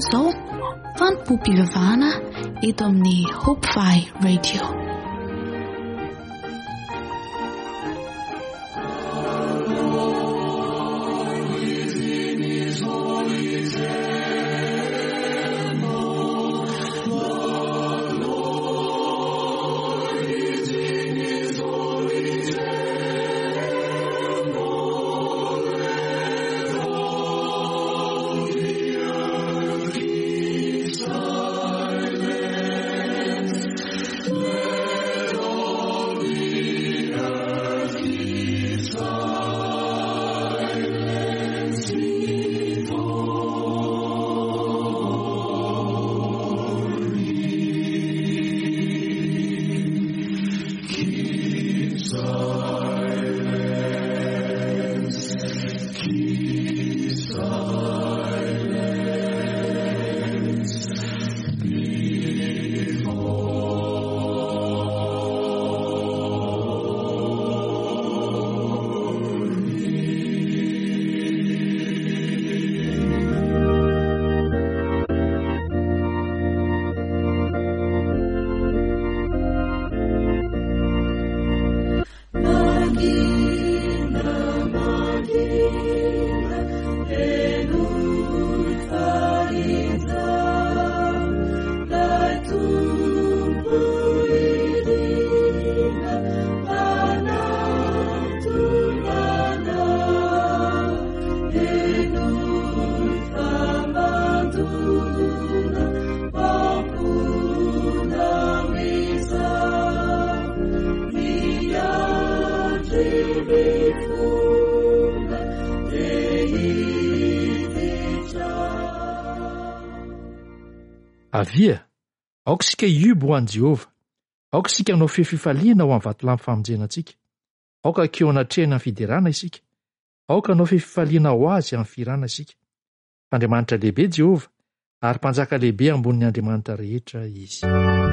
izao fanompoam-pivavahana eto amin'ny Hope Valley Radio. Avia, aoka sika iobo ho an'i Jehova, aoka sika hanao fefifaliana ho amin'ny vatolahy amin'ny famonjenantsika, aoka keo anatrehana amin'ny fiderana isika, aoka hanao fefifaliana ho azy amin'ny firana isika. Andriamanitra lehibe Jehova, ary mpanjaka lehibe ambonin'ny andriamanitra rehetra izy.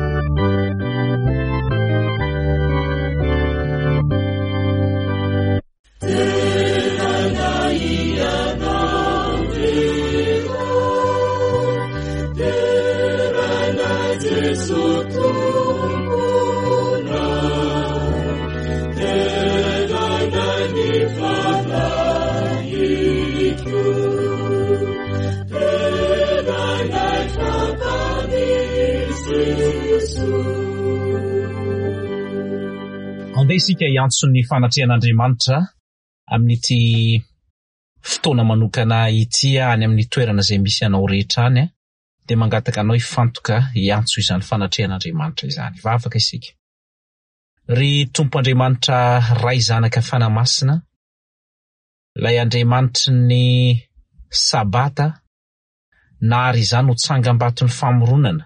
Andeha isika hiantso ny fanatrehan'Andriamanitra amin'ity fotoana manokana ity any amin'ny toerana izay misy anao rehetra any, dia mangataka anao hifantoka hiantso izany fanatrehan'Andriamanitra izany. Vavaka isika. Ry Tompo Andriamanitra ray zanaka fanamasina, ilay Andriamanitry ny sabata, na ary izany ho tsangam-baton'ny famoronana,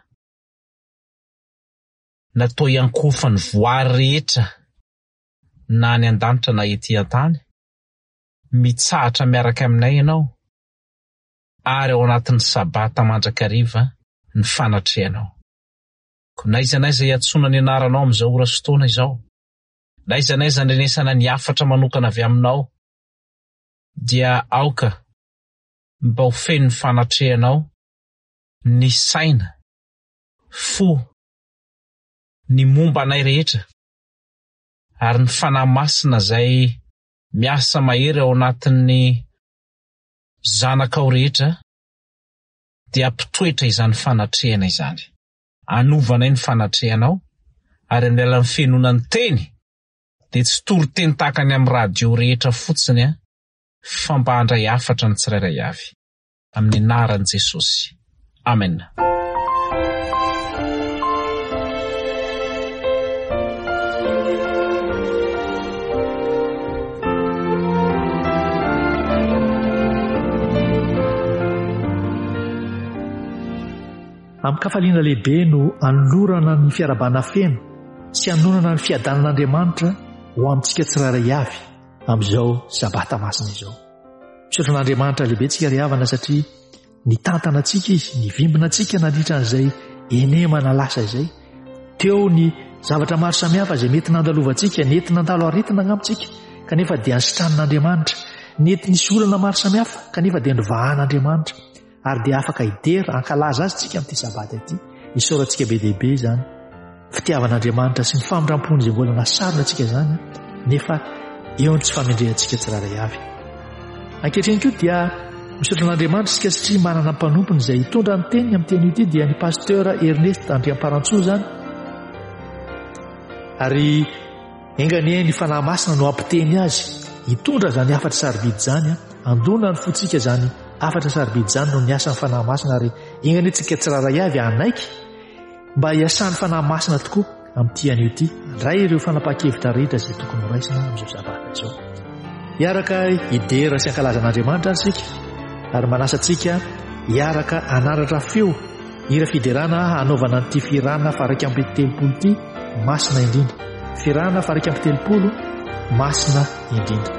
natao iankofany voary rehetra na any an-danitra na ety an-tany, mitsahatra miaraka aminay ianao, ary ao anatin'ny sabata mandrakariva ny fanatrehanao. Naiza naiza hiantsona ny anaranao amin'izao ora sy fotoana izao, naiza naiza andrenesana ny hafatra manokana avy aminao, dia aoka mba ho feno ny fanatrehanao, ny saina, fo, ny momba anay rehetra, ary ny fanahy masina izay miasa mahery ao anatin'ny zanakao rehetra, dia ampitoetra izany fanatrehana izany. Anovanay ny fanatrehanao, ary amin'ny alalan'ny fianonany teny, dia tsy toro teny tahaka ny amin'ny radio rehetra fotsiny, fa mba handray hafatra ny tsirairay avy. Amin'ny anaran'i Jesosy. Amen. Amin'ny kafaliana lehibe no anolorana ny fiarabana feno sy anonana ny fiadanan'Andriamanitra ho amintsika tsirairay avy amin'izao sabata masina izao. Misotron'Andriamanitra lehibe tsika ry havana satria nitantana antsika izy, nivimbina antsika nandritra an'izay enemana lasa izay. Teo ny zavatra maro samihafa izay mety nandalovantsika, nety nandalo aretina agnamitsika, kanefa dia nisitran'Andriamanitra, nety nisy olana maro samihafa kanefa dia nivahan'Andriamanitra. ary dia afaka idera ankalaza azy tsika amin'ity sabata ity isaorantsika be dehibe zany fitiavan'Andriamanitra sy ny famindram-pony izay mbola nasarona antsika zany nefa eo ny tsy famendrehantsika tsiraray avy. Ankehitriny koa dia misaotra an'Andriamanitra isika satria manana mpanompony izay hitondra ny teniny amin'ny teny ity dia ny pasteur Ernest Andriamparantsou zany, ary enganie ny fanahy masina no ampiteny azy hitondra zany afatra sarobidy zany andona ny fotsika zany afatra sarobidy zany no ny asan'ny fanahy masina, ary enganetsika tsiraray avy anaiky mba hiasan'ny fanahy masina tokoa amin'ity anio ity andray ireo fanapaha-kevitra rehetra izay tokony horaisina amin'izao sabata izao. Hiaraka idera sy ankalazan'Andriamanitra ary sika ary manasantsika hiaraka anaratra feo hira fiderana hanaovana an'ity firana faraiky amby telopolo ity masina indrindra, firana faraiky amby telopolo masina indrindra.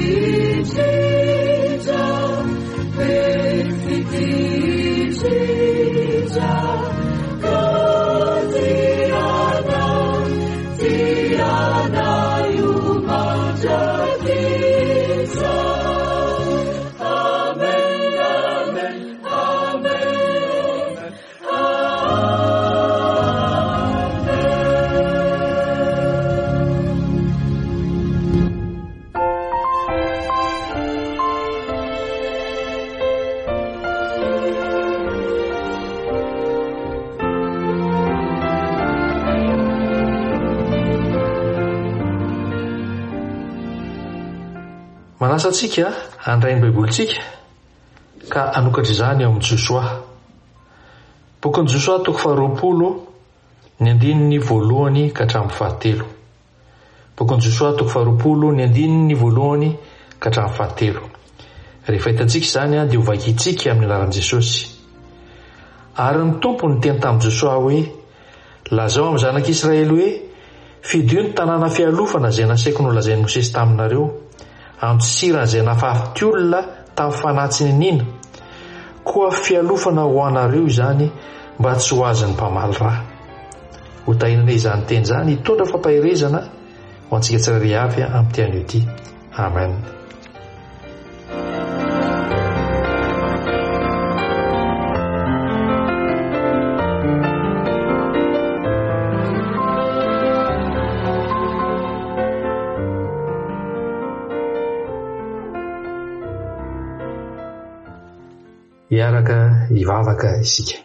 Perfect Manasa antsika handray ny baibolitsika ka anokatra izany eo amin'ny Josoa. Bokin'ny Josoa toko 20 ny 1 ka hatramin'ny 7. Bokin'ny Josoa toko 20 ny 1 ka hatramin'ny 7. Rehefa hitantsika izany dia ho vakintsika amin'ny anaran'i Jesosy. Ary ny tompo ny teny tamin'i Josoa hoe, lazao amin'ny zanak'Israely hoe, fidio ny tanàna fialofana izay nasaiko nolazain'i Mosesy taminareo amin'ny sirana izay nahafaty olona tamin'ny fanatsiny nina, koa fialofana ho anareo izany mba tsy ho azon'ny mpamaly rà. Ho tahinana izany teny izany hitondra fampahirezana ho antsika tsirairay avy amin'ny tian'io ity. Amen. Hiaraka hivavaka isika.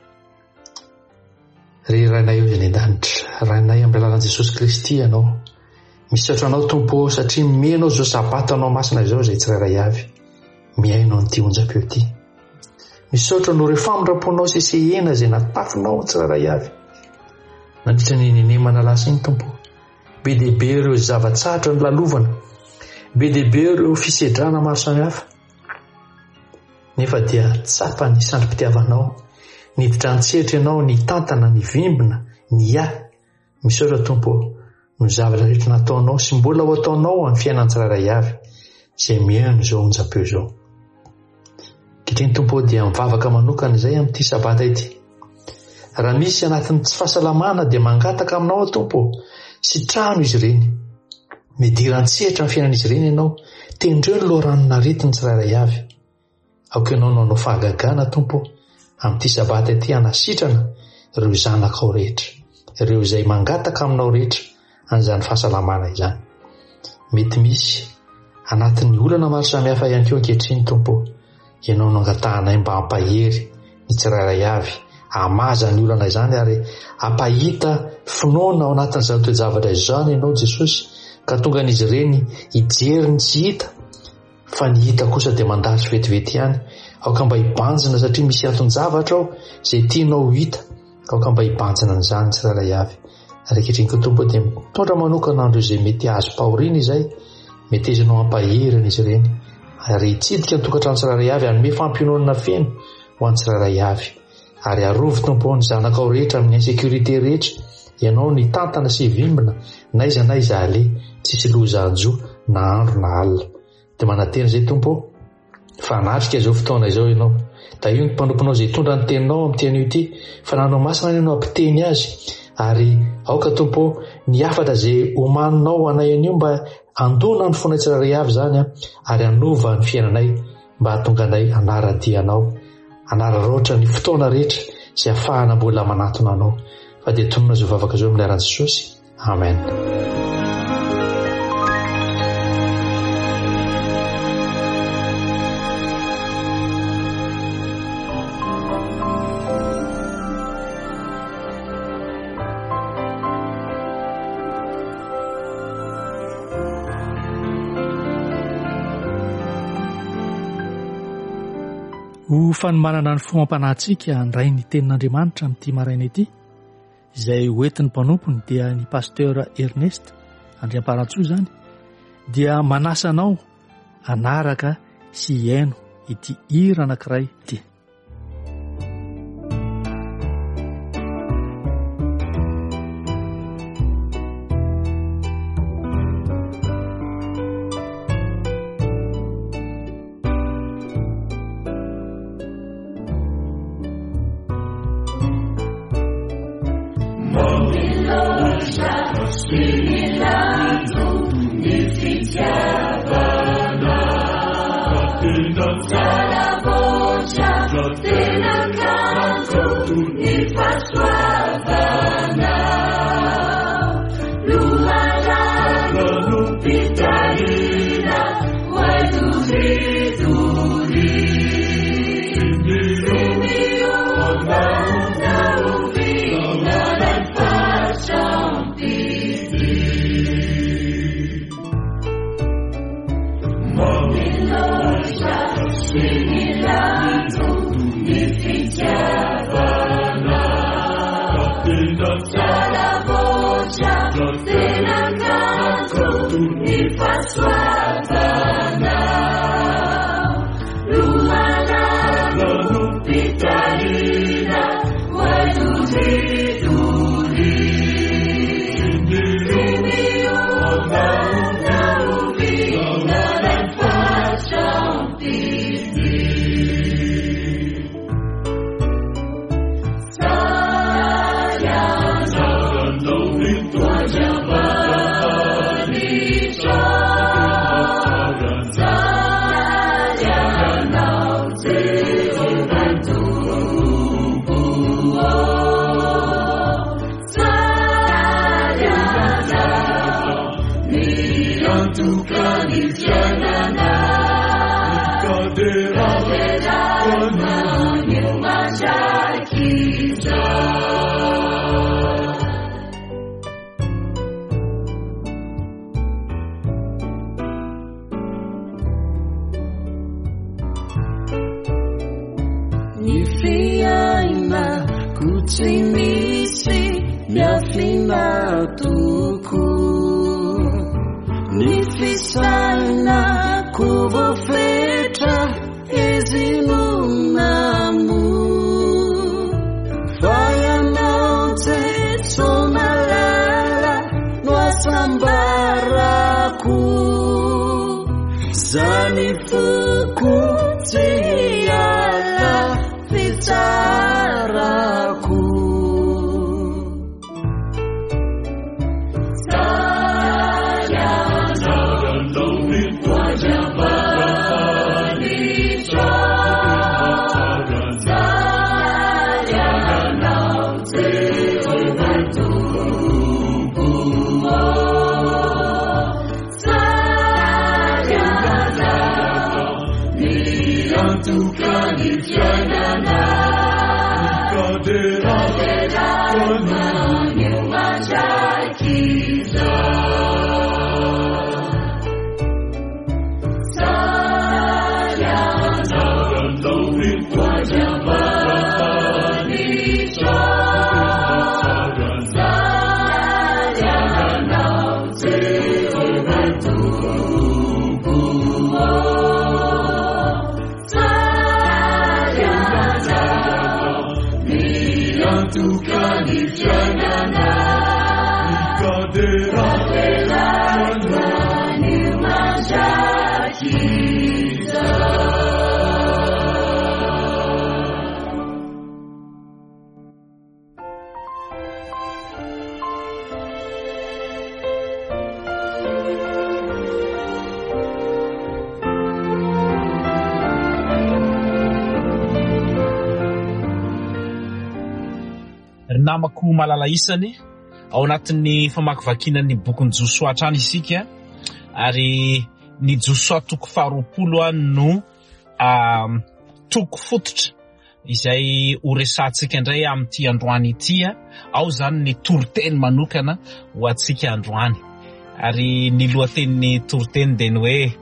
Ry rainay eo izay an-danitra, rainay amin'ny alalan'i Jesosy Kristy ianao. Misaotra anao Tompo satria mihainao izao sabata anao masina izao izay tsirairay avy. Mihainao n'ity onjam-peo ity. Misaotra anao ireo famindraponao sesehena izay natafinao tsirairay avy. Nandritra ny nenemana lasa iny Tompo. Be dehibe ireo zava-tsahatra ny lalovana. Be dehibe ireo fisedrana maro samihafa. Nefa dia tsapa ny sandrim-pitiavanao, niditra an-tsehatra ianao ny tantana, ny vimbina, ny Misaotra Tompo no zavatra rehetra nataonao sy mbola ho ataonao amin'ny fiainan'ny tsirairay avy izay mihaino izao onjam-peo izao. Ankehitriny Tompo dia mivavaka manokana izay amin'ity sabata ity. Raha misy anatin'ny tsy fahasalamana dia mangataka aminao Tompo sy trano izy ireny. Midira an-tsehatra amin'ny fiainan'izy ireny ianao, tendreo ny loharanona aretin'ny tsirairay avy. Aoka ianao nanao fahagagana Tompo amin'ity sabata ity hanasitrana ireo zanakao rehetra, ireo izay mangataka aminao rehetra an'izany fahasalamana izany. Mety misy anatin'ny olana maro samihafa ihany koa ankehitriny Tompo, ianao no angatahanay mba hampahery ny tsirairay avy, hamaza ny olana izany ary hampahita finoana ao anatin'izao toe-javatra izany ianao Jesosy, ka tonga an'izy ireny hijery ny tsy hita fa ny hita kosa dia mandahatry vetivety ihany. Aoka mba hibanjina satria misy anton-javatra ao izay tianao hita, aoka mba hibanjina n'izany tsirairay avy. Ary ankehitriny Tompo dia mitondra manokana andreo izay mety azo pahoriana izay, mety ezanao hampahery izy ireny ary hitsidika ny tokantrano tsirairay avy, hanome fampiononana feno ho an'ny tsirairay avy. Ary arovy Tompo ny zanakao rehetra amin'ny insécurité rehetra, ianao ny tantana sy vimbina, naiza ale, tsisy loza anjo na andro na alina. Dia manantena izay Tompo, fanatrika izao fotoana izao ianao. Da io ny mpanomponao izay tondra ny teninao amin'ny tian'io ity, fa nanao masina ianao ampiteny azy. Ary aoka Tompo ny hafatra izay omaninao anay anio mba andona ny fonay tsirairay avy izany, ary anova ny fiainanay mba hahatonga anay hanara-dianao, hanara-raotra ny fotoana rehetra izay ahafahana mbola manatona anao. Fa dia tonona izao vavaka izao amin'ny anaran'i Jesosy. Amen. Ho fanomanana ny fomam-panahintsika handray ny tenin'Andriamanitra amin'ity maraina ity, izay hoentin'ny mpanompony dia ny pasteur Ernest Andriamparatsoa izany, dia manasa anao hanaraka sy hiaino ity hira anankiray ity. Sala voce namako malala isany ao anatin'ny famakivakinany bokony Joshua trany isika ary ny Joshua toko 20 no toko fototra izay oresantsika indray amin'ity androany ity ao zany ny toroteny manokana ho antsika androany ary ny lohatenin'ny toroteny dia ny hoe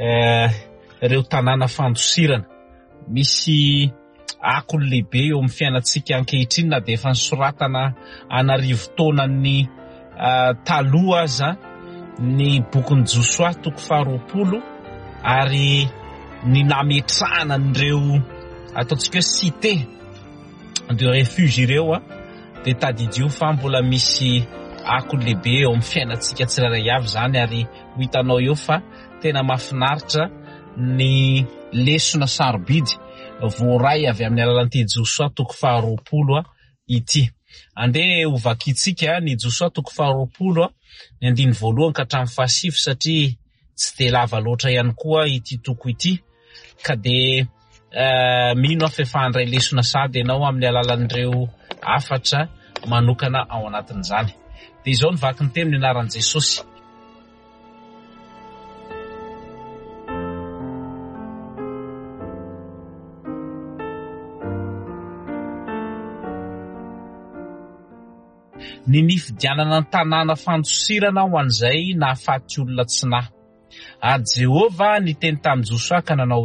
ireo tanàna fandosirana misy akolo lehibe eo amin'ny fiainantsika ankehitriny na dia efa nisoratana anarivo taona ny taloha aza ny bokony Joshua toko 20 ary ny nametrahana an'ireo ataontsika hoe cité de refuge ireo dia tadidio fa mbola misy akolo lehibe eo amin'ny fiainantsika tsirairay avy zany ary ho hitanao eo fa tena mahafinaritra ny lesona sarobidy voaray avy amin'ny alalan'ity Joshua toko 20 ity. Andeha ho vakitsika ny Joshua toko 20 ny andiny voalohany ka hatramin'ny 7 satria tsy dia lava loatra ihany koa ity toko ity ka dia mino afa efa handray lesona sady ianao amin'ny alalan'ireo afatra manokana ao anatin'izany. Dia izao ny vaky ny teny anaran'i Jesosy. Ny nifidianana ny tanàna fandosirana ho an'izay nahafaty olona tsy nahy. Ary Jehova niteny tamin'i Joshua ka nanao hoe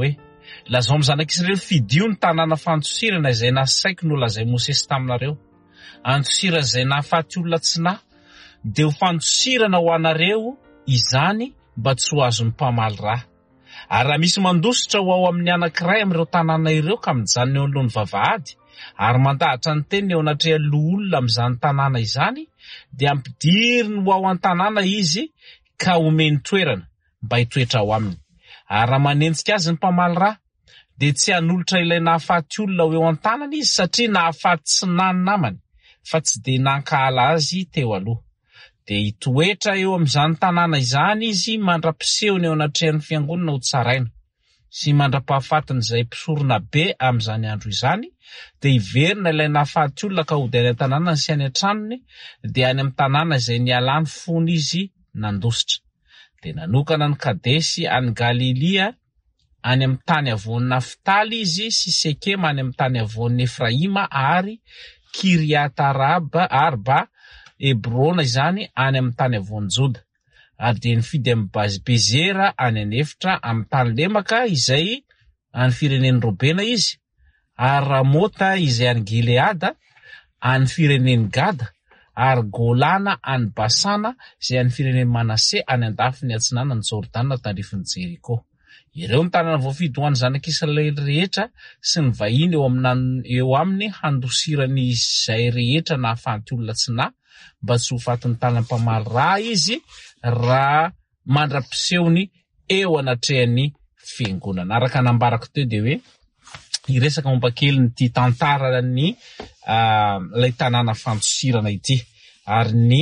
lazao amin'ny zanak'Israely fidio ny tanàna fantosirana izay nasaiko no lazay Mosesy taminareo. Antosira izay nahafaty olona tsinahy, dia ho fantosirana ho anareo izany mba tsy ho azon'ny mpamaly raha. Ary raha misy mandositra ho ao amin'ny anankiray amin'ireo tanàna ireo ka mijanona eo anoloan'ny vavahady, ary mandahatra ny teniny eo anatrehan'loha olona amin'izany tanàna izany, dia ampidiriny ho ao an-tanàna izy ka omeny toerana mba hitoetra ao aminy. Ary raha manenjika azy ny mpamaly raha, dia tsy hanolotra ilay nahafaty olona ho eo an-tanany izy satria nahafaty tsy nany namany, fa tsy dia nankahala azy teo aloha. Dia hitoetra eo amin'izany tanàna izany izy mandra-pisehony eo anatrehan'ny fiangonana ho tsaraina, sy mandra-pahafatiny izay mpisorona be amin'izany andro izany, dia hiverina ilay nahafaty olona ka hody any an-tanàna sy any an-tranony, dia any amin'ny tanàna izay nialany fony izy nandositra. Dia nanokana ny Kadesy any Galilia any amin'ny tany avoan'ny Naftaly izy sy Sekema any amin'ny tany avoan'ny Efraima ary Kiriat-Arba, Hebrona izany any amin'ny tany avoan'ny Joda. Ary dia nifidy amin'ny Bezera any anefitra amin'ny tany lemaka izay any firenen'ny Robena izy, ary Ramota izay any Gileada any firenen'ny Gada, ary Golana any Basana izay any firenen'ny Manase any andafiny atsinanan'ny Jordana tandrifin'ny Jeriko. Ireo ny tanàna voafidy ho an'ny zanak'Israely rehetra sy ny vahiny eo aminy handosirany izay rehetra nahafaty olona tsinahy, mba tsy ho fatin'ny tanàna mpamaly raha izy raha mandra-pisehony eo anatrehan'ny fiangonana. Araka nambarako teo dia hoe iresaka momba kely ny ty tantarany ilay tanàna fantosirana ity, ary ny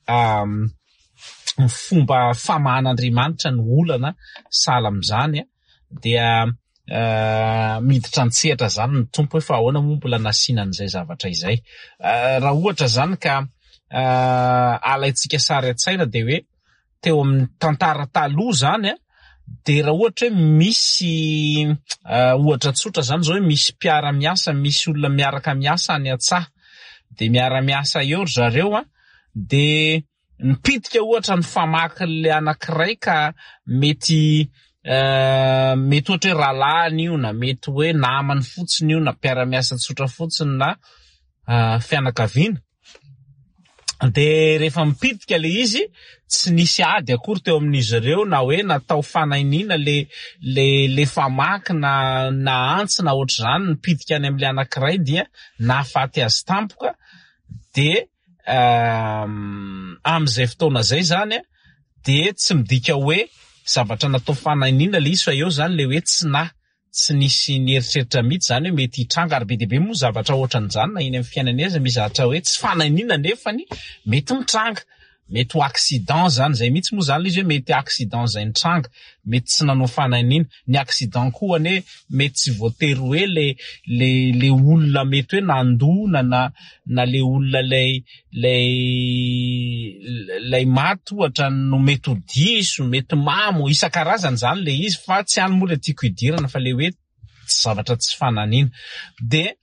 fomba famahan'Andriamanitra ny olana sala amin'izany dia miditra antsehatra zany ny tompo hoe fa ahoana moa mbola nasianan'izay zavatra izay. Raha ohatra zany ka alaitsika sary an-tsaina dia hoe teo amin'ny tantara taloha zany dia raha ohatra hoe misy ohatra tsotra zany zao hoe misy mpiara-miasa, misy olona miaraka miasa any an-tsaha, dia miara-miasa eo zareo dia nipitika ohatra ny famaky le anankiray ka mety ohatra hoe rahalahiny io, na mety hoe namany fotsiny io, na mpiara-miasa tsotra fotsiny, na fianakaviana. Dia rehefa mipitika le izy, tsy nisy ady akory teo amin'izy ireo, na hoe natao fanainiana le famaky na antsy na ohatr' izany nipitika any amin'le anankiray dia nahafaty azy tampoka. Dia amin'izay fotoana zay zany dia tsy midika hoe zavatra natao fanainiana le izy, fa eo zany le hoe tsy nisy nieritreritra mihitsy zany hoe mety hitranga. Ary be dia be moa zavatra ohatran'izany na iny amin'ny fiainana izy mizahatra hoe tsy fanainiana nefany mety mitranga, mety ho accident zany, zay mihitsy moa zany le izy hoe mety accident zay nitranga, mety tsy nanao fanainiana. Ny accident koa ane mety tsy voatery hoe le olona mety hoe nandona na le olona lay maty ohatra no mety ho diso, mety mamo, isan-karazany zany le izy, fa tsy any moa le tiako hidirana fa le hoe tsy zavatra tsy fananiana. Dia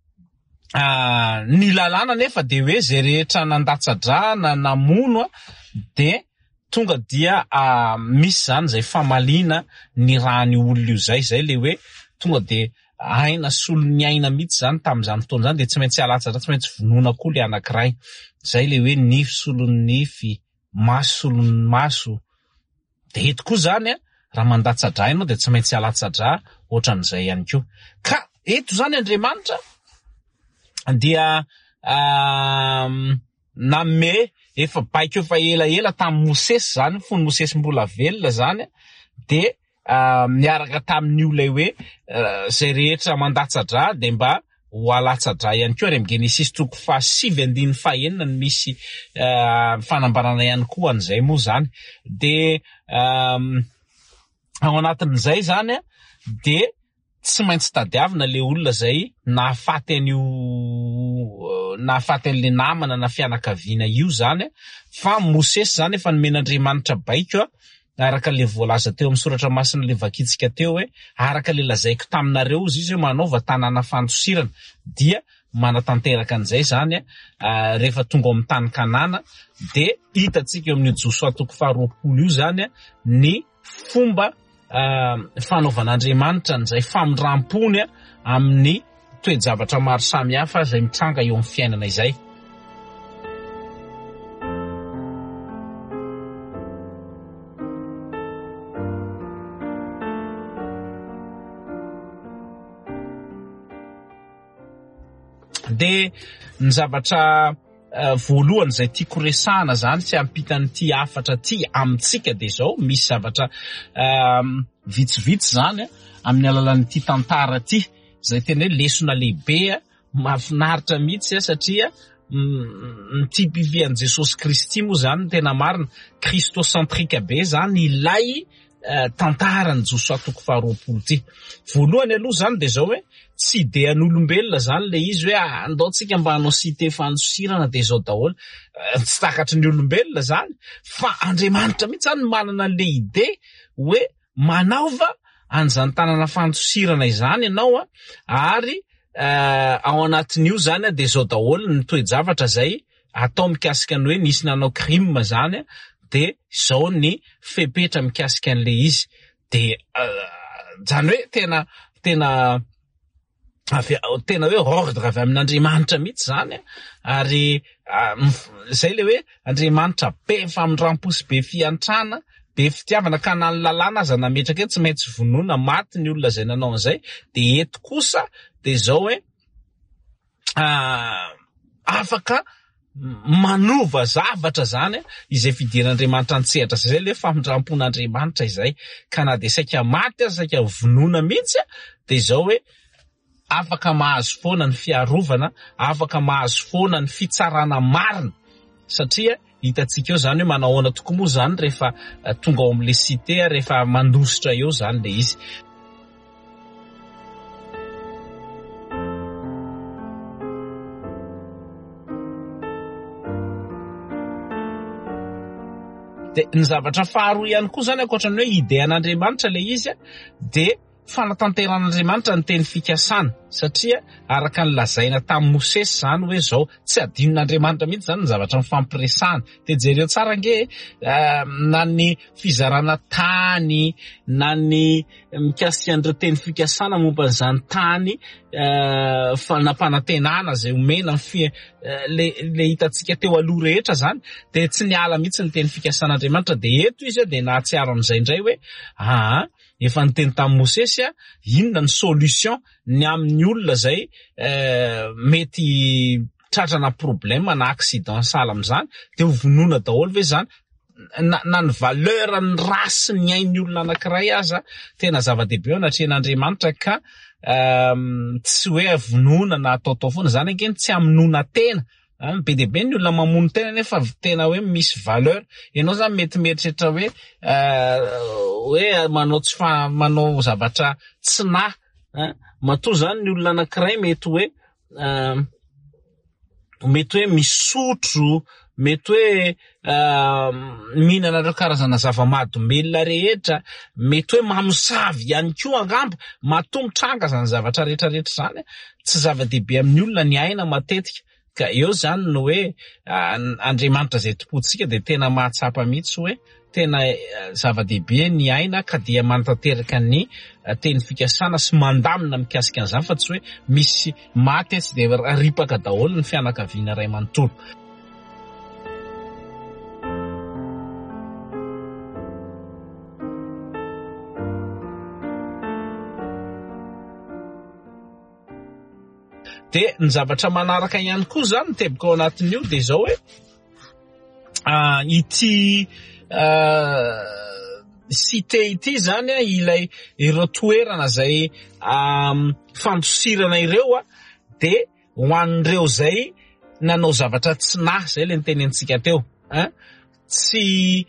ny lalàna nefa dia hoe zay rehetra nandatsa-drà na namono dia tonga dia misy zany zay famaliana ny rahan'ny olona io zay le hoe tonga dia aina solo ny aina mihitsy zany tamin'izany fotoana zany, dia tsy maintsy alatsatra, tsy maintsy vonoina koa le anankiray zay le hoe nify solon'ny nify, maso solon'ny maso. Dia eto koa zany raha mandatsa-drà ianao dia tsy maintsy alatsatra ohatran'izay ihany koa. Ka eto zany Andriamanitra dia nanome efa baika efa ela tamin'ny Mosesy zany, fony Mosesy mbola velona zany, dia miaraka tamin'io lay hoe zay rehetra mandatsa-drà dia mba ho alatsa-drà ihany koa. Ary amin'ny Genesis 7:9 no misy fanambarana ihany koa an'izay moa zany. Dia ao anatin'izay zany dia tsy maintsy tadiavina le olona zay nahafaty an'le namana na fianakaviana io zany, fa Mosesy zany efa nomen'Andriamanitra baiko araka le voalaza teo amin'ny soratra masina le vakitsika teo hoe araka le lazaiko taminareo izy hoe manaova tanàna fantosirana, dia manatanteraka an'izay zany rehefa tonga amin'ny tany Kanana. Dia hitatsika eo amin'ny Josoa 4:20 io zany ny fomba fanaovan'Andriamanitra n'izay famindram-pony amin'ny toe-javatra maro samihafa izay mitranga eo amin'ny fiainana izay. De ny zavatra voalohany izay tiako resahana zany tsy ampitan'ity afatra ty amintsika de zao misy zavatra vitsivitsy zany amin'ny alalan'ity tantara ty izay tena hoe lesona lehibe mahafinaritra mihitsy satria nytipivian'i Jesosy Kristy moa zany tena marina kristocentrika be zany ilay tantarany Josua toko faharoapolo ty. Voalohany aloha zany de zao hoe tsy idean'olombelona zany le izy hoe andaotsika mba hanao cité fanosirana de zao daholo tsy takatry ny olombelona zany fa Andriamanitra mihitsy zany manana le ide hoe manaova an'izany tanàna fanosirana izany ianao ary ao anatin'io zany de zao daholo ny toe-javatra zay atao mikasika ny hoe nisy nanao crime zany de zao ny fepetra mikasika an'le izy de zany hoe tena hoe ordre avy amin'Andriamanitra mihitsy zany ary zay le hoe Andriamanitra be famindram-posy be fiantrana be fitiavana ka na ny lalàna aza nametraka eto tsy maintsy vonoina maty ny olona zay nanao an'izay de eto kosa de zao hoe afaka manova zavatra zany izay fidian'Andriamanitra antsehatra zay le famindram-pon'Andriamanitra izay ka na de saika maty aza saika vonoina mihitsy de zao hoe afaka mahazo foana ny fiarovana, afaka mahazo foana ny fitsarana marina satria hitantsika eo zany hoe manao ahoana tokoa moa zany rehefa tonga ao amin'le cité rehefa mandositra eo zany le izy. De ny zavatra faharoa ihany koa zany ankoatran'ny hoe idean'Andriamanitra le izy de fanatanteran'Andriamanitra ny teny fikasana satria araka ny lazaina tamin'ny Mosesy zany hoe zao tsy adinon'Andriamanitra mihitsy zany ny zavatra mifampiresahana de jereo tsara nge na ny fizarana tany na ny mikasika an'ireo teny fikasana momba n'izany tany fanampanantenana zay omena le hitantsika teo aloha rehetra zany de tsy niala mihitsy ny teny fikasan'Andriamanitra de eto izy de nahatsiaro amin'izay indray hoe efa niteny tamin'ny Mosesy inona ny solution ny amin'ny olona zay mety tratrana problème na accident sahala amin'izany de ho vonoina daholo ve zany na ny valeur ny rasy ny ain'ny olona anankiray aza tena zava-dehibe eo anatrehan'Andriamanitra ka tsy hoe vonoina na ataotao foana zany ankeny tsy hamonoana tena be dehibe ny olona mamono tena nefa tena hoe misy valeur ianao zany mety mieritreritra hoe manao zavatra tsy na matoa zany ny olona anankiray mety hoe misotro mety hoe mihinana ireo karazana zava-mahadomelona rehetra mety hoe mamosavy ihany koa angamba matombotranga zany zavatra rehetrarehetra zany tsy zava-dehibe amin'ny olona ny aina matetika ka eo zany no hoe Andriamanitra zay tompontsika de tena mahatsapa mihitsy hoe tena zava-dehibe ny aina ka dia manatanteraka ny teny fikasana sy mandamina mikasika an'izany fa tsy hoe misy maty tsy de ripaka daholo ny fianakaviana ray manontolo. De ny zavatra manaraka ihany koa zany tebika ao anatin'io de zao hoe ity cité ity zany ilay ireo toerana zay fandosirana ireo de ho an'ireo zay nanao zavatra tsy nahy zay le nitenentsika teo tsy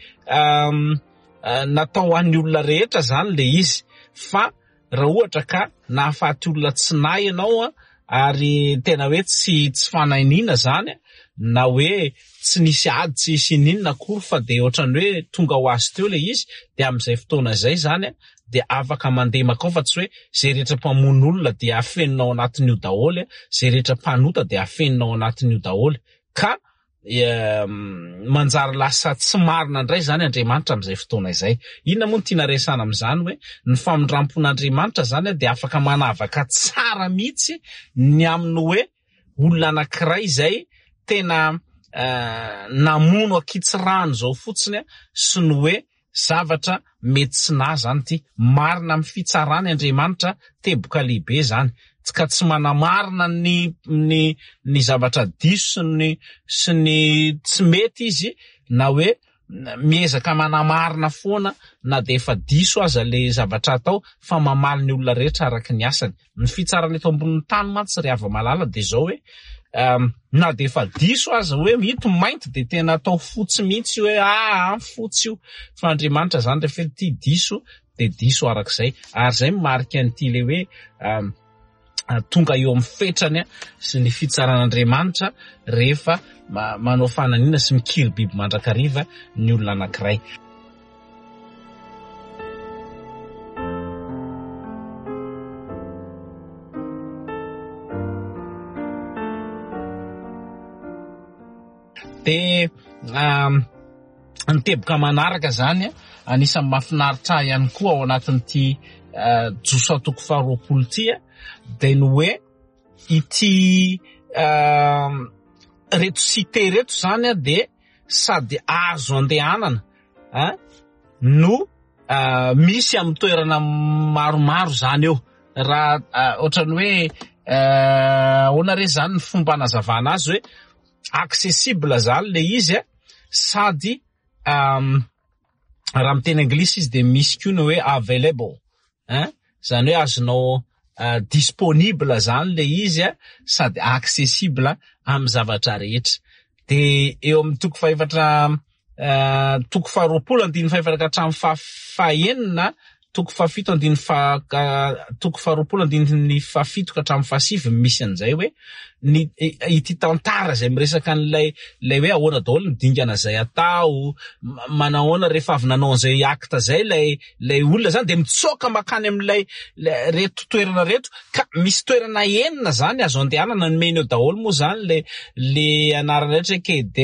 natao an'ny olona rehetra zany le izy fa raha ohatra ka nahafaty olona tsy nahy ianao ary tena hoe tsy fanainina zany na hoe tsy nisy ady tsy isy ninona akory fa de ohatrany hoe tonga ho azy teo le izy de amin'izay fotoana zay zany de afaka mandeha makao fa tsy hoe zay rehetra mpamono olona de afeninao anatin'io daholo zay rehetra mpanota de afeninao anatin'io daholo ka manjary lasa tsy marina ndray zany Andriamanitra amin'izay fotoana izay. Inona moa no tiana resana amin'izany hoe ny famindrampon'Andriamanitra zany dia afaka manavaka tsara mihitsy ny amin'ny hoe olona anankiray izay tena namono akitsirano zao fotsiny sy ny hoe zavatra mety sy na zany ty marina amin'ny fitsarany Andriamanitra teboka lehibe zany. Ka tsy manamarina ny zavatra diso sy ny tsy mety izy na hoe miezaka manamarina foana na de efa diso aza le zavatra atao fa mamaly ny olona rehetra araky ny asany. Ny fitsarana eto ambonin'ny tany mantsy ry hava malala de zao hoe na de efa diso aza hoe mito mainty de tena atao fotsy mihitsy hoe fotsy io fa Andriamanitra zany rehefa ty diso de diso arak'izay ary zay marika an'ity le hoe tonga eo amin'ny fetrany sy ny fitsaran'Andriamanitra rehefa manao fananiana sy mikiry biby mandrakariva ny olona anankiray. De ny teboka manaraka zany anisan'ny mahafinaritra ihany koa ao anatin'ity Josa 20 ty de ny hoe ity reto cité reto zany de sady azo andehanana no misy amin'ny toerana maromaro zany eo raha ohatrany hoe ona re zany ny fomba nazavana azy hoe accessible zany le izy sady raha amin'ny teny anglisy izy de misy koa ny hoe available zany hoe azonao disponible zany le izy sady accessible amin'ny zavatra rehetra. De eo amin'ny toko 20 ka hatramin'ny fahaenina toko 7 toko 20 ka hatramin'ny 7 misy an'izay hoe ity tantara zay miresaka an'ilay hoe ahoana daholo ny dingana zay atao manahoana rehefa avy nanao an'izay acte zay lay olona zany de mitsoka makany amin'ilay reto toerana reto ka misy toerana enina zany azo andehanana ny meny eo daholo moa zany le anarana rehetra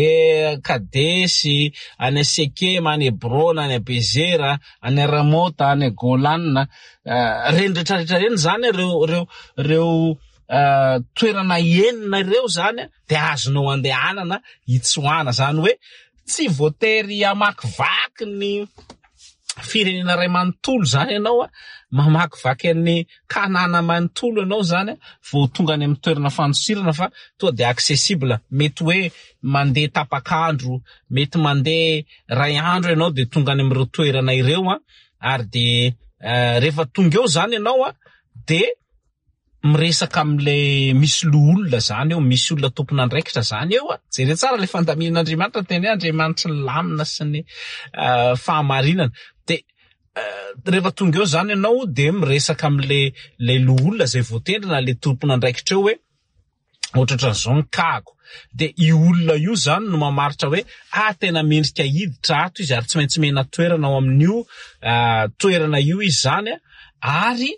Kadesy, any Sekem, any Hebron, any Bezera, any Ramota, any Golan reny rehetrarehetra reny zany reo toerana enina ireo zany de azonao andehanana hitsoana zany hoe tsy voatery amakivaky ny firenena ray manontolo zany ianao mamakivaky ny kanana manontolo ianao zany vao tonga any amin'ny toerana fanosirana fa toa de accessible. Mety hoe mandeha tapakandro, mety mandeha ray andro ianao de tonga any amin'ireo toerana ireo ary de rehefa tonga eo zany ianao de miresaka am'le misy loolona zany eo, misy olona tompona andraikitra zany eo jere tsara le fandaminan'Andriamanitra teny hoe Andriamanitra ny lamina sy ny fahamarinana. De rehefa tonga eo zany ianao de miresaka am'le loolona zay voatendrina le tompona andraikitra eo hoe ohatran'izao ny kago de io olona io zany no mamaritra hoe tena mendrika hiditra ato izy ary tsy maintsy mena toerana ao amin'io toerana io izy zany ary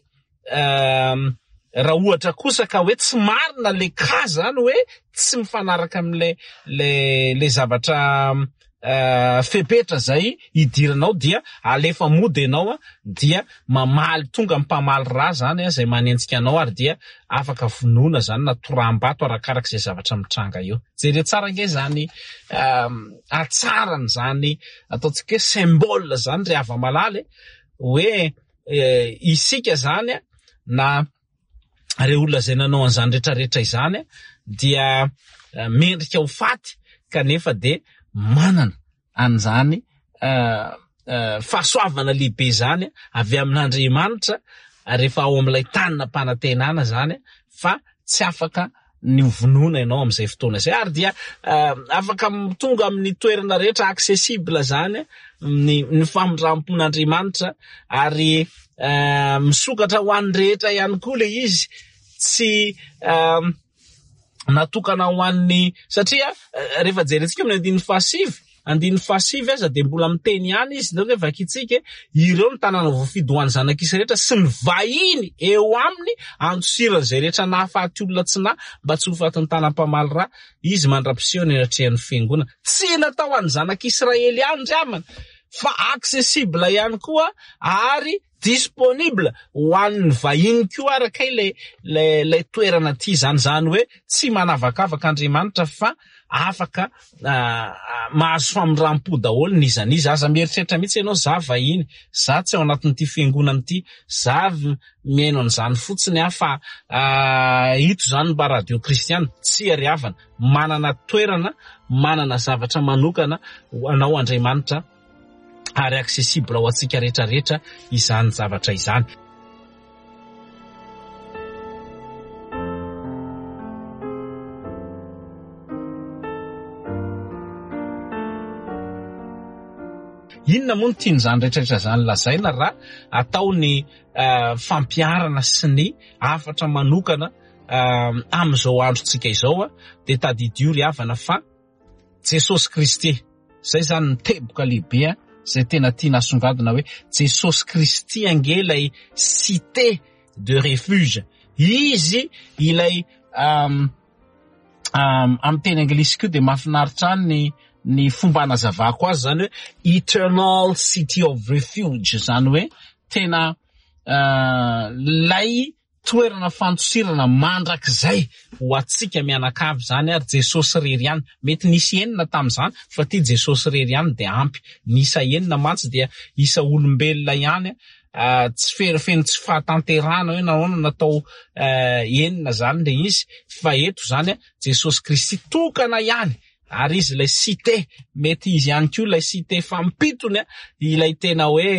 raha ohatra kosa ka hoe tsy marina le ka zany hoe tsy mifanaraka am'le zavatra fepetra zay idiranao dia alefa mody ianao dia mamaly tonga mpamaly raha zany zay manenjika anao ary dia afaka vonoina zany na toram-bato arakarak'izay zavatra mitranga eo. Jere tsara nge zany atsarany zany ataontsika hoe symbole zany ry hava malaly hoe isika zany na re olona zay nanao an'izany rehetrarehetra izany dia mendrika ho faty kanefa de manana an'izany fahasoavana lehibe zany avy amin'Andriamanitra rehefa ao amin'ilay tanina mpanantenana zany fa tsy afaka ny vonoina ianao amin'izay fotoana izay ary dia afaka tonga amin'ny toerana rehetra accessible zany ny famindrampon'Andriamanitra ary misokatra ho an'ny rehetra ihany koa le izy tsy natokana ho an'ny satria rehefa jerentsika amin'ny 5 107 aza de mbola miteny ihany izy ndreo vakitsika ireo ny tanàna voafidy ho an'ny zanak'isy rehetra sy ny vahiny eo aminy andosirana zay rehetra nahafaty olona tsy na mba tsy ho fatin'ny tanam-pamaly ra izy mandra-piseho ny atrehan'ny fiangonana tsy natao an'ny zanak'Israely ihany dramana fa accessible ihany koa ary disponible ho an'ny vahiny koa araka ilay toerana ty zany hoe tsy manavakavaka Andriamanitra fa afaka mahazo famindram-po daholo nizanizy aza mieritreritra mihitsy ianao za vahiny za tsy ao anatin'ity fiangonana ity za miaino an'izany fotsiny afa ito zany mba radio kristiana tsy ariavana manana toerana manana zavatra manokana anao Andriamanitra ary accessible ho antsika rehetrarehetra izany zavatra izany. Inona moa ny tian'izany rehetrarehetra zany lazaina raha atao ny fampiarana sy ny afatra manokana amin'izao androntsika izao de tadidio ry havana fa Jesosy Kristy zay zany ny teboka lehibe zay tena tiana asongadina hoe Jesosy Kristy angelay cité de refuge izy ilay amin'ny teny anglisy koa de mahafinaritra ny fomba nazavako azy zany hoe eternal city of refuge zany hoe tena lay toerana fantosirana mandrakizay ho atsika mianakavy zany ary Jesosy rery ihany mety nisy enina tam'izany fa ty Jesosy rery ihany de ampy nisa enina mantsy dia isa olombelona ihany tsy feno tsy fahatanterana hoe nahoana natao enina zany le izy fa eto zany Jesosy Kristy tokana ihany ary izy lay cité mety izy ihany koa lay cité fampitony ilay tena hoe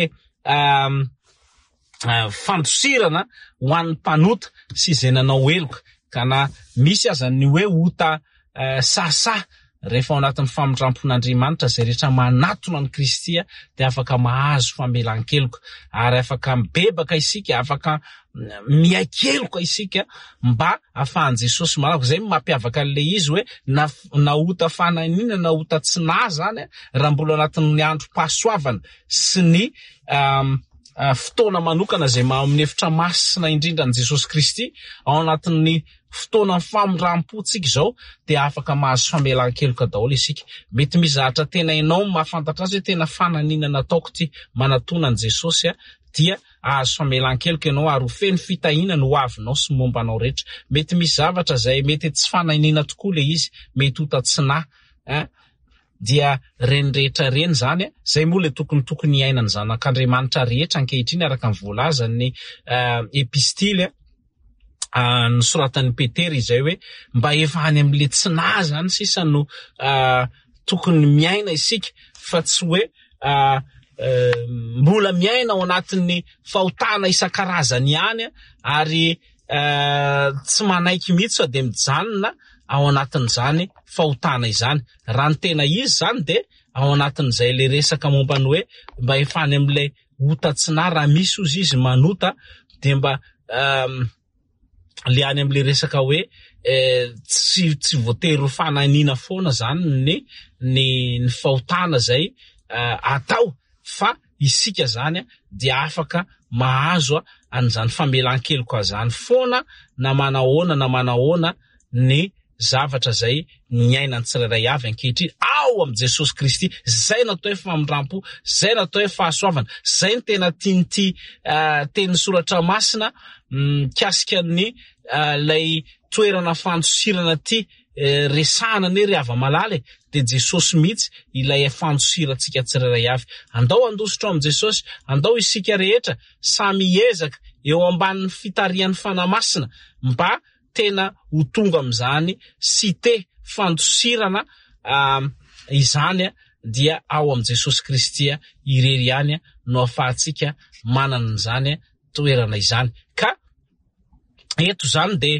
fandosirana ho an'ny mpanota sy izay nanao eloka ka na misy aza ny hoe ota sasa rehefa ao anatin'ny famindrampon'Andriamanitra zay rehetra manatona ny Kristy de afaka mahazo famelan-keloka ary afaka mibebaka isika afaka miaikeloka isika mba afahan'i Jesosy malako zay mampiavaka an'le izy hoe na ota fananina na ota tsina zany raha mbola anatin'ny androm-pahasoavana sy ny fotoana manokana zay amin'ny efitra masina indrindra ny Jesosy Kristy ao anatin'ny fotoana famindram-potsika izao de afaka mahazo famelan-keloka daholo isika mety mizahatra tena ianao mahafantatra azy hoe tena fananina nataoko ty manatona an' Jesosy dia ahazo famelan-keloka ianao ary ho feno fitahiana no avinao sy mombanao rehetra mety misy zavatra zay mety tsy fananina tokoa le izy mety ho tatsina dia reny rehetra reny zany zay moa le tokony iainany zanak'Andriamanitra rehetra ankehitriny araka ny voalazany epistily ny soratan'ny Petera izay hoe mba efa any amin'le tsina zany sisa no tokony miaina isika fa tsy hoe mbola miaina ao anatin'ny fahotana isan-karazany ihany ary tsy manaiky mihitsy fa de mijanona ao anatin'izany fahotana izany raha ny tena izy zany de ao anatin'izay le resaka mombany hoe mba efa any amin'ilay hotatsina raha misy ozy izy manota de mba le any amin'le resaka hoe tsy voatery fananina foana zany ny fahotana zay atao fa isika zany dia afaka mahazo an'izany famelan-keloka zany foana na manahoana ny zavatra zay niainany tsirairay avy ankehitriny ao am' Jesosy Kristy zay natao hoe famindram-po zay natao hoe fahasoavana zay ny tena tian'ity teny soratra masina mikasikan'ny lay toerana fandosirana ty resahana ne ry ava-malala de Jesosy mihitsy ilay fandosirantsika tsirairay avy andao andositra am' Jesosy andao isika rehetra samy ezaka eo ambanin'ny fitarian'ny fanamasina mba tena ho tonga am'izany cité fandosirana izany dia ao am' Jesosy Kristy irery ihany no afahantsika manana n'izany toerana izany ka eto zany de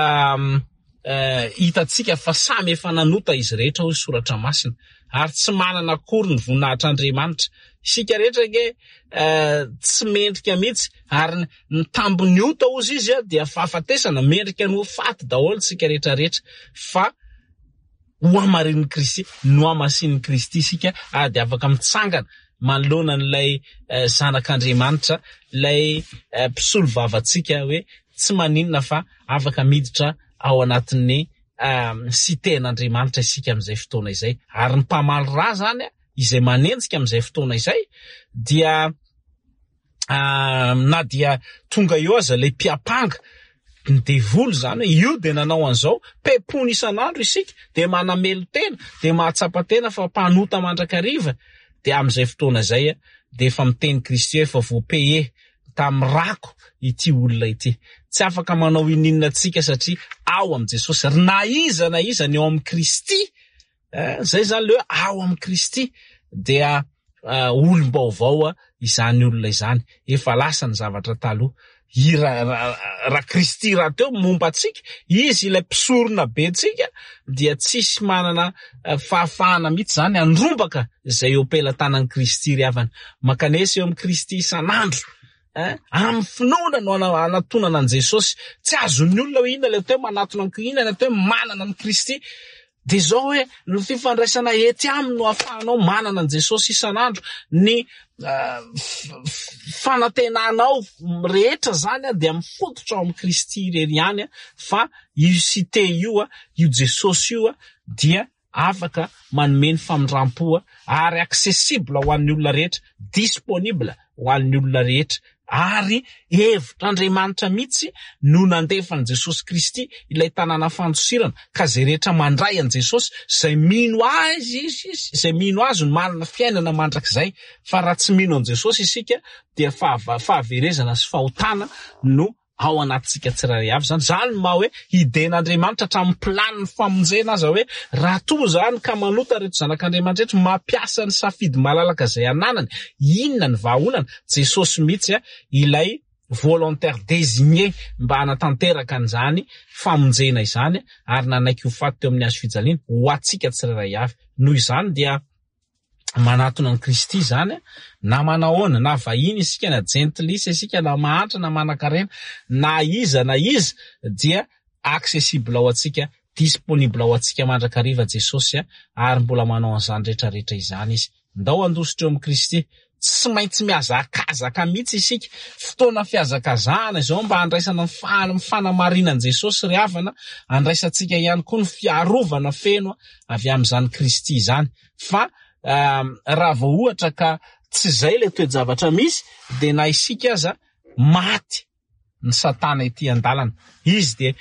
hitatsika fa samy efa nanota izy rehetra hoy soratra masina ary tsy manana akory ny voninahitr'Andriamanitra isika rehetra ke tsy mendrika mihitsy ary ny tambony ota ozy izy dia fahafatesana mendrika no faty daholo tsika rehetrarehetra fa ho amarin'ny Kristy no amasin'ny Kristy isika de afaka mitsangana manoloana n'ilay zanak'Andriamanitra, ilay mpisolo vavantsika hoe tsy maninona fa afaka miditra ao anatin'ny siten'Andriamanitra isika amin'izay fotoana izay. Ary ny mpamaly ra zany izay manenjika amin'izay fotoana izay dia na dia tonga eo aza lay mpiapanga ny devoly zany io de nanao an'izao pepony isan'andro isika de manamelo tena de mahatsapa tena fa mpanota mandrakariva de amin'izay fotoana izay de efa miteny Kristy efa voapehe tamin'ny rako ity olona ity, tsy afaka manao ininona antsika satria ao am' Jesosy. Na iza ny ao am' Kristy, zay zany le hoe ao am' Kristy dia olom-baovao izany olona izany, efa lasa ny zavatra taloha. Raha Kristy raha teo momba antsika, izy ilay mpisorona be antsika dia tsisy manana fahafahana mihitsy zany andrombaka izay eo ampelantanan'ny Kristy ry havana. Makanesa eo am' Kristy isan'andro, amin'ny finoana no anatonana an' Jesosy. Tsy azon'ny olona hoe inona le teo manatona ny inona le teo manana ny Kristy. De zao hoe ny fifandraisana ety aminy no ahafahanao manana an' Jesosy isan'andro. Ny fanantenanao rehetra zany dia mifototra ao am' Kristy irery ihany, fa io cité io Jesosy io dia afaka manome ny famindrampo ary accessible ho an'ny olona rehetra, disponible ho an'ny olona rehetra. Ary hevitr'Andriamanitra mihitsy no nandefan'i Jesosy Kristy ilay tanàna fandosirana ka zay rehetra mandray an' Jesosy zay mino azy zay mino azy no manana fiainana mandrakizay. Fa raha tsy mino an' Jesosy isika dia fahaverezana sy fahotana no ao anatintsika tsirairay avy zany. Zany ma hoe iden'Andriamanitra hatramin'ny planiny famonjena aza hoe raha toa zany ka manota reto zanak'Andriamanitra reto mampiasa ny safidy malalaka zay ananany, inona ny vahaolana? Jesosy mihitsy ilay volontaire désigné mba hanatanteraka an'izany famonjena izany ary nanaiky ho faty teo amin'ny hazo fijaliana ho atsika tsirairay avy. Noho izany dia manatona ny Kristy zany na manahoana, na vahiny isika, na gentilisa isika, na mahantra na manan-karena, na iza dia accessible ao atsika, disponible ao atsika mandrakariva Jesosy ary mbola manao an'izany rehetrarehetra izany izy. Ndao andositra eo am' Kristy, tsy maintsy miazakazaka mihitsy isika. Fotoana fiazakazahana izao mba handraisana ny fanamarinan'i Jesosy ry havana, handraisantsika ihany koa ny fiarovana feno avy amin'izany Kristy izany. Fa raha vao ohatra ka tsy zay le toe-javatra misy, de na isika aza maty ny Satana ety an-dalana. Izy de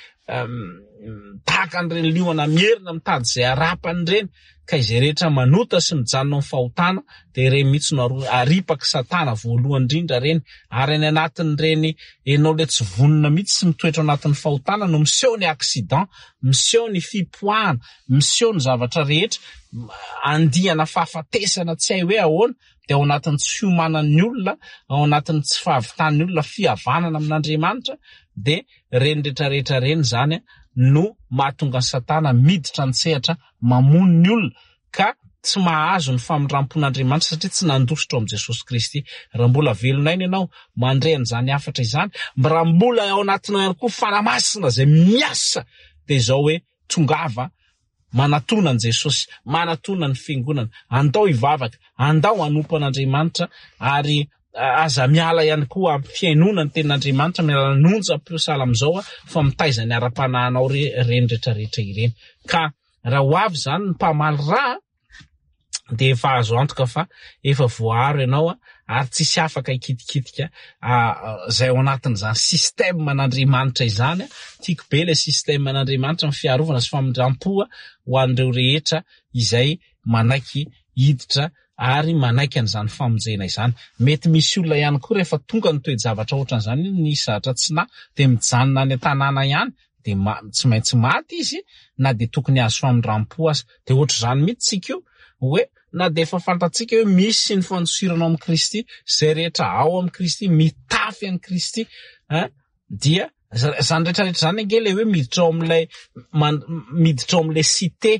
tahaka an'ireny liona mierina mitady zay arapany reny, ka izay rehetra manota sy mijanona amin'ny fahotana de ireny mihitsy no aripaky Satana voalohany indrindra reny. Ary any anatin'ireny enao le tsy vonona mihitsy sy mitoetra anatin'ny fahotana no miseho ny accident, miseho ny fipoahana, miseho ny zavatra rehetra, andihana fahafatesana tsy hay hoe ahoana, de ao anatin'ny tsy fiomanan'ny olona, ao anatin'ny tsy fahavitan'ny olona, fihavanana amin'Andriamanitra, de reny rehetrarehetra reny zany no mahatonga ny Satana miditra ny sehatra mamono ny olona ka tsy mahazo ny famindrampon'Andriamanitra satria tsy nandositra ao am' Jesosy Kristy. Raha mbola velonaina ianao mandray an'izany afatra izany, raha mbola ao anatiny ihany koa fanamasina zay miasa, de zao hoe tongava manatona an' Jesosy, manatona ny fiangonana, andao hivavaka, andao hanompo an'Andriamanitra ary aza miala ihany koa amin'ny fiainona ny tenin'Andriamanitra, miala nonja ampiosala am'izao fa mitaiza ny ara-panahanao reny rehetrarehetra ireny. Ka raha ho avy zany ny mpamaly ra de efa azo antoka fa efa voaharo ianao ary tsisy afaka ikitikitika zay ao anatin'izany système n'Andriamanitra izany. Tiako be le système n'Andriamanitra ny fiarovana sy famindrampoa ho an'ireo rehetra izay manaiky hiditra ary manaiky an'izany famonjena izany. Mety misy olona ihany koa rehefa tonga ny toe-javatra ohatran'izany ny zatra tsy de mijanona any an-tanàna ihany, de tsy maintsy maty izy na de tokony azo famindrampo azy. De ohatr'izany mihitsy tsika io hoe na de efa fantatsika hoe misy ny fandosirana ao am' Kristy, zay rehetra ao am' Kristy, mitafy an' Kristy, dia zany rehetrarehetra zany ange le hoe miditra ao am'le cité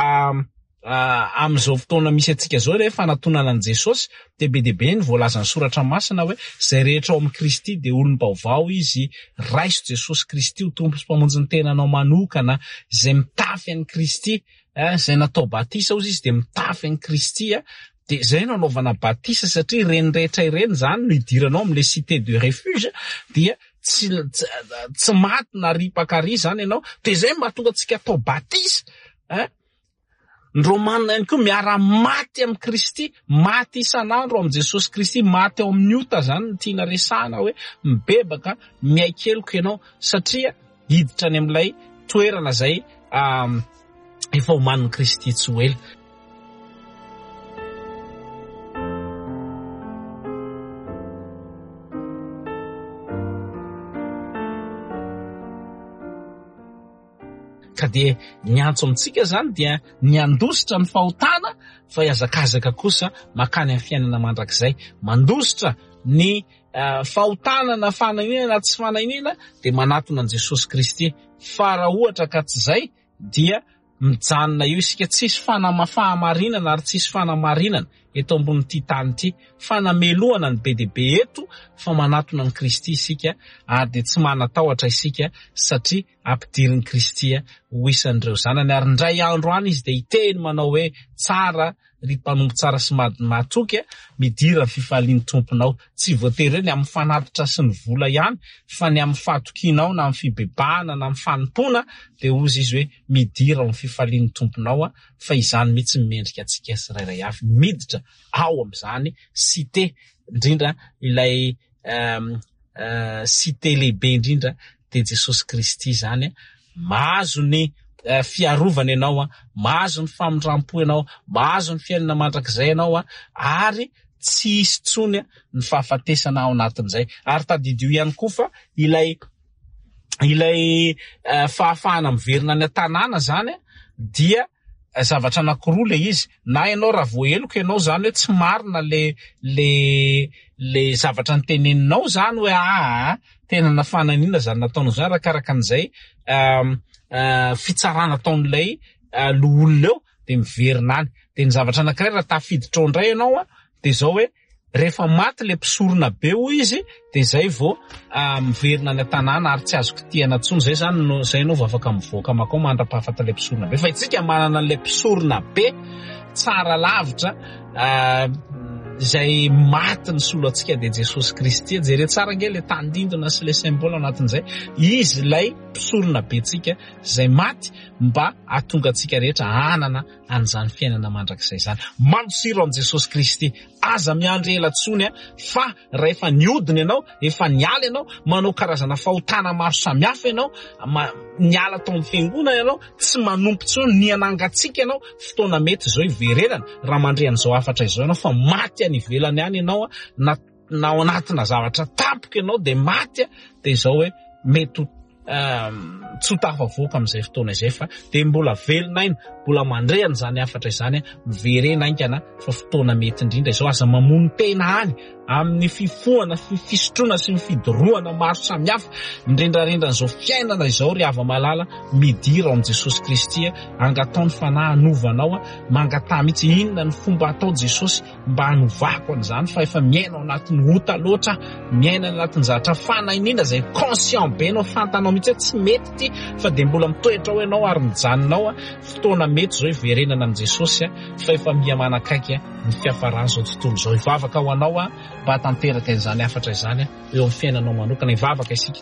am'izao fotoana misy atsika zao rehefa anatonana an' Jesosy, de be ny voalazan'ny soratra masina hoe zay rehetra ao am' Kristy de olom-baovao izy, raiso Jesosy Kristy ho tompo sy mpamonjy ny tenanao manokana, zay mitafy an'i Kristy zay natao batisa ozy izy de mitafy any Kristy de zay no anaovana batisa satria ireny rehetra ireny zany no idiranao am'le cité de refuge dia tsy maty na ripakary zany ianao de zay mahatonga antsika atao batisa ny Romanina ihany koa miara maty am Kristy, maty isan'andro am Jesosy Kristy, maty ao amin'ny ota zany no tiana resahana hoe mibebaka miaikeloko ianao satria hiditra any am'ilay toerana zay efa omanin'ny Kristy tsy ho ela. Ka de ny antso amintsika zany dia ny andositra ny fahotana fa iazakazaka kosa makany amin'ny fiainana mandrakizay. Mandositra ny fahotana na fanahiniana na tsy fanahiniana de manatona an Jesosy Kristy. Fa raha ohatra ka tsy zay dia mijanona eo isika tsisy fahamarinana ary tsisy fanamarinana eto ambon'ity tany ity. Fanamelohana ny be deaibe eto fa manatona ny Kristy isika ary de tsy manatahotra isika satria ampidirin'ny Kristy ho isan'ireo zanany. Ary ndray andro any izy de hiteny manao hoe tsara ry mpanompo tsara sy mahatoky midira ny fifalian'ny tomponao. Tsy voatery ny amin'ny fanatitra sy ny vola ihany fa ny amin'ny fatokinao na amin'ny fibebahana na amin'ny fanompona de ozy izy hoe midira ny fifalian'ny tomponao fa izany mihitsy mendrika antsika tsirairay avy miditra ao am'izany cité indrindra ilay cité lehibe indrindra de Jesosy Kristy zany. Mahazo ny fiarovana ianao mahazo ny famindrampo ianao, mahazo ny fiainana mandrakizay ianao ary tsy hisy tsony ny fahafatesana ao anatin'izay. Ary tadidio ihany koa fa ilay fahafahana miverina ny tanàna zany dia zavatra anankiroa le izy. Na ianao raha voaheloko ianao zany hoe tsy marina le zavatra nyteneninao zany hoe tena nafananina zany nataonao zany rakaraka an'izay fitsarana ataon'ilay loholona eo de miverina any. De ny zavatra anankiray raha tafiditra ao indray ianao de zao hoe rehefa maty le mpisorona be ho izy de zay vao miverina ny tanàna ary tsy azoko tiana tsony. Zay zany no zay no afaka mivoaka makao mandra-pahafata le mpisorona be. Fa itsika manana le mpisorona be tsara lavitra zay maty ny solo antsika de Jesosy Kristy. Jere tsara nge le tandindona sy le symbole anatin'izay. Izy lay mpisorona be tsika zay maty mba atonga antsika rehetra hanana an'izany fiainana mandrakizay zany. Manosiro am Jesosy Kristy. Aza miandry ela tsony fa raha efa niodina ianao, efa niala ianao, manao karazana fahotana maro samihafa ianao, niala tao amin'ny fiangonana ianao, tsy manompo tsony ny anangatsika ianao, fotoana mety zao iverenana raha mandre an'izao afatra izao ianao fa maty any ivelany any ianao na ao anatina zavatra tampoka ianao de maty de zao hoe mety tsy tafavoaka am'izay fotoana izay fa de mbola velona iny, mbola mandre an'izany afatra izany miverena aingana fa fotoana mety indrindra izao. Aza mamono tena any amin'ny fifohana, fisotroana sy ny fidorohana maro samihafa indrindrarindra n'izao fiainana izao ry ava-malala midira ao am Jesosy Kristy angataony fanahy hanovanao mangatà mihitsy inona ny fomba atao Jesosy mba hanovako an'izany fa efa miaina ao anatin'ny ota loatra, miaina anatin'ny zavatra fanahinina zay conscient be anao fantanao mihitsy tsy mety ty fa de mbola mitoetra ao ianao ary mijanonao fotoana mety zao iverenana am Jesosy fa efa miamanakaiky ny fiafarany zao tontolo zao. Ivavaka ho anao mba tanteraka izany afatra izany eo amin'ny fiainanao manokana. Ivavaka isika.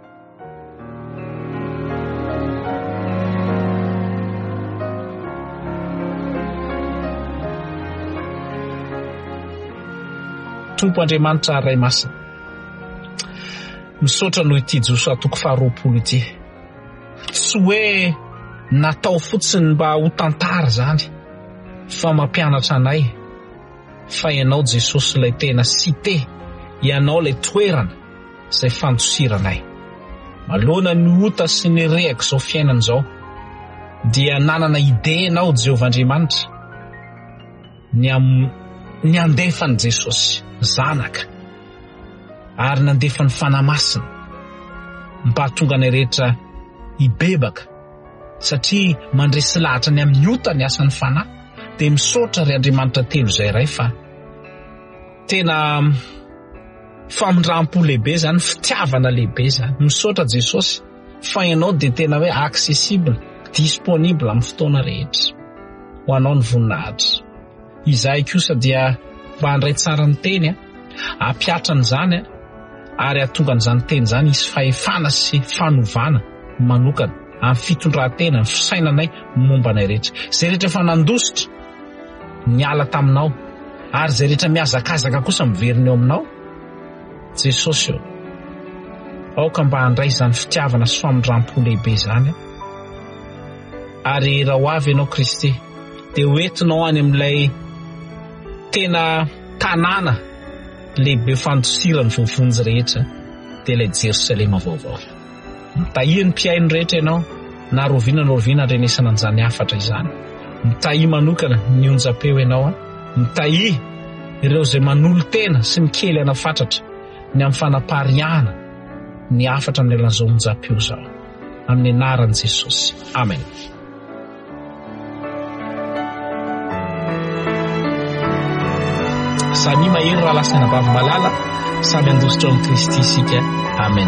Tompo Andriamanitra ray masina, misaotra noho ity Joso atoko 20 ity. Tsy hoe natao fotsiny mba ho tantara zany fa mampianatra anay fa ianao Jesosy lay tena cité, ianao lay toerana zay fandosiranay. Malona ny ota sy ny rehako zao fiainan zao dia nanana ide ianao Jehovah Andriamanitra ny andefa ny Jesosy zanaka ary nandefa ny fanamasina mba tonga ny rehetra ibebaka satria mandresy lahatra ny amin'ny ota ny asan'ny fanahy. De misaotra ry Andriamanitra telo zay ray fa tena famindrampo lehibe zany, fitiavana lehibe zany. Misaotra Jesosy fa ianao de tena hoe accessible, disponible amin'ny fotoana rehetra. ho anao ny voninahitra. Izahay kosa dia mba handray tsara ny teny ampiatra n'izany ary ahatonga n'izany teny izany isy fahefana sy fanovana manokana amin'ny fitondran-tena ny fisainanay momba anay rehetra. Izay rehetra efa nandositra niala taminao ary izay rehetra miazakazaka kosa miverina eo aminao, Jesosy eo aoka mba handray izany fitiavana sy famindram-po lehibe izany. Ary raha ho avy ianao Kristy dia hoentinao any amin'ilay tena tanàna lehibe fandosirany vovonjy rehetra dia ilay Jerosalema vaovao. Mitahi ny mpiaino rehetra ianao na roviana andrenesana an'izany hafatra izany. Mitahi manokana ny onjam-peo ianao, mitahi ireo izay manolo tena sy mikely ana fatratra ny amin'ny fanapariana ny hafatra amin'ny alalan'izao onjam-peo izao. Amin'ny anaran'i Jesosy. Amen. Samy mahery raha lasana bavy malala, samy andositra amin'ny Kristy isika. Amen.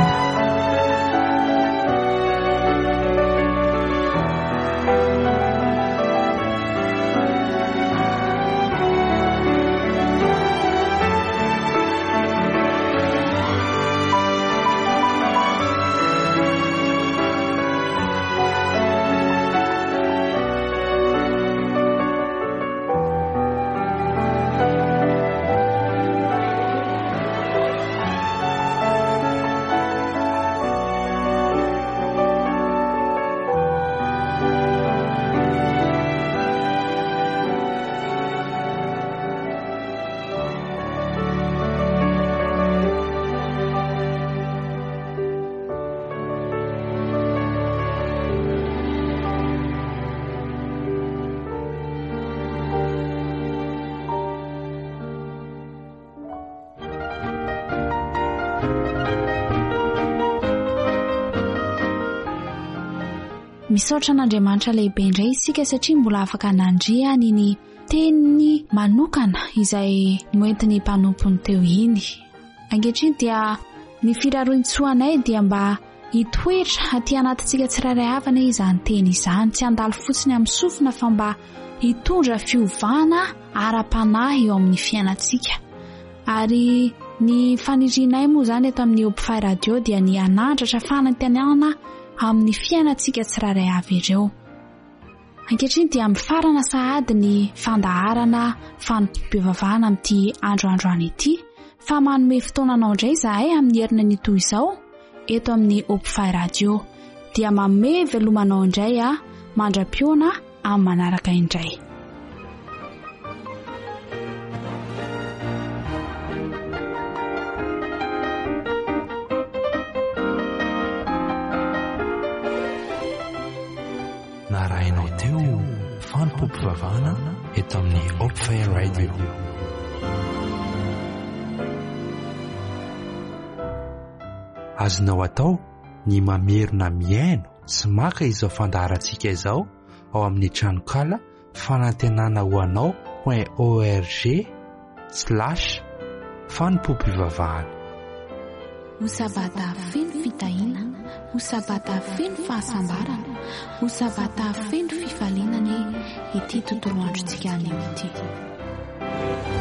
Misaotra an'Andriamanitra lehibe indray isika satria mbola afaka nandria ny teniny manokana izay noentiny mpanompony teo iny. Ankehitriny dia ny firarointsoanay dia mba hitoetra aty anatintsika tsirairay avana izany teny izany, tsy handalo fotsiny amin'ny sofina fa mba hitondra fiovana ara-panahy eo amin'ny fiainantsika. Ary ny fanirinay moa izany eto amin'ny Hope Radio dia ny anandratra fanantenana amin'ny fiainantsika tsirairay avy ireo. Ankehitriny dia mifarana sahady ny fandaharana fanompiavavana amin'ity androandroany ity, fa manome fotoananao indray izahay amin'ny herinany toy izao eto amin'ny Hope Radio dia manome velomanao indray mandra-piona amin'ny manaraka indray. Narainao teo fanompompivavahana eto amin'ny Hope Radio. Azonao atao ny mamerina miaino sy maka izao fandaharantsika izao ao amin'ny tranokala fanantenana ho anao.org/fanompompivavahana. Ho sabata feno fitahina, ho sabata feno fahasambarana, ho sabata feno fifalinana ity tontolo androntsika anio ity.